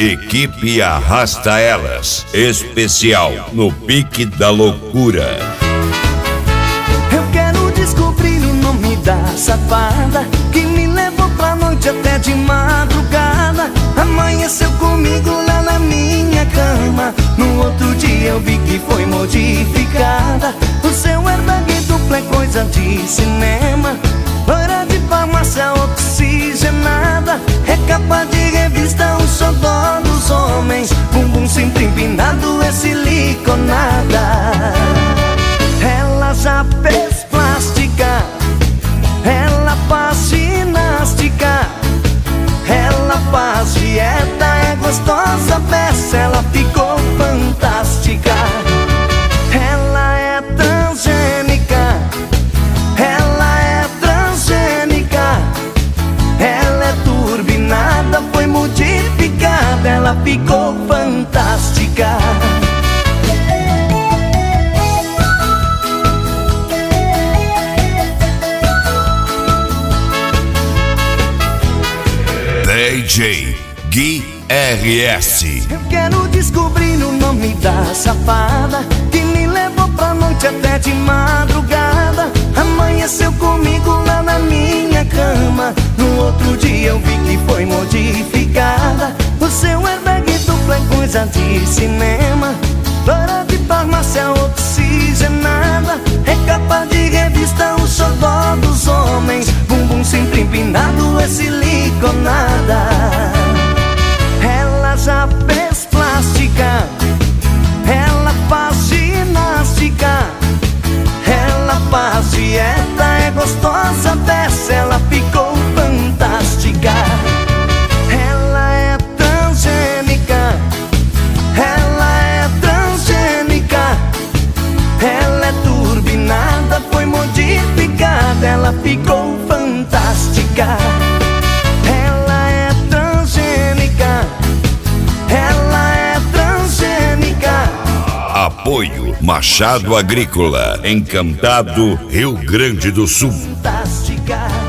Equipe Arrasta Elas, especial no Pique da Loucura. Eu quero descobrir o nome da safada que me levou pra noite até de madrugada. Amanheceu comigo lá na minha cama. No outro dia eu vi que foi modificada. O seu airbag duplo é coisa de cinema. Loira de farmácia oxigenada. É capa de revista, um xodó dos homens. Bumbum sempre empinado, é siliconada. Ela já fez plástica, ela faz ginástica, ela faz dieta, é gostosa, peça, ela ficou fantástica. Ela é transgênica, ela é transgênica, ela é turbinada, foi modificada, ela ficou fantástica. DJ Gui RS. Eu quero descobrir o nome da safada que me levou pra noite até de madrugada. Amanheceu comigo lá na minha cama. No outro dia eu vi que foi modificada. O seu airbag duplo é coisa de cinema. Loira de farmácia oxigenada. É capa de revista, um xodó dos homens. Bumbum sempre empinado, é siliconada. Ela já fez plástica, ela faz ginástica, ela faz dieta, é gostosa, peça, ela ficou fantástica. Ela é transgênica, ela é transgênica, ela é turbinada, foi modificada, ela ficou fantástica. Ela é transgênica, ela é transgênica. Apoio Machado Agrícola, Encantado, Rio Grande do Sul. Fantástica.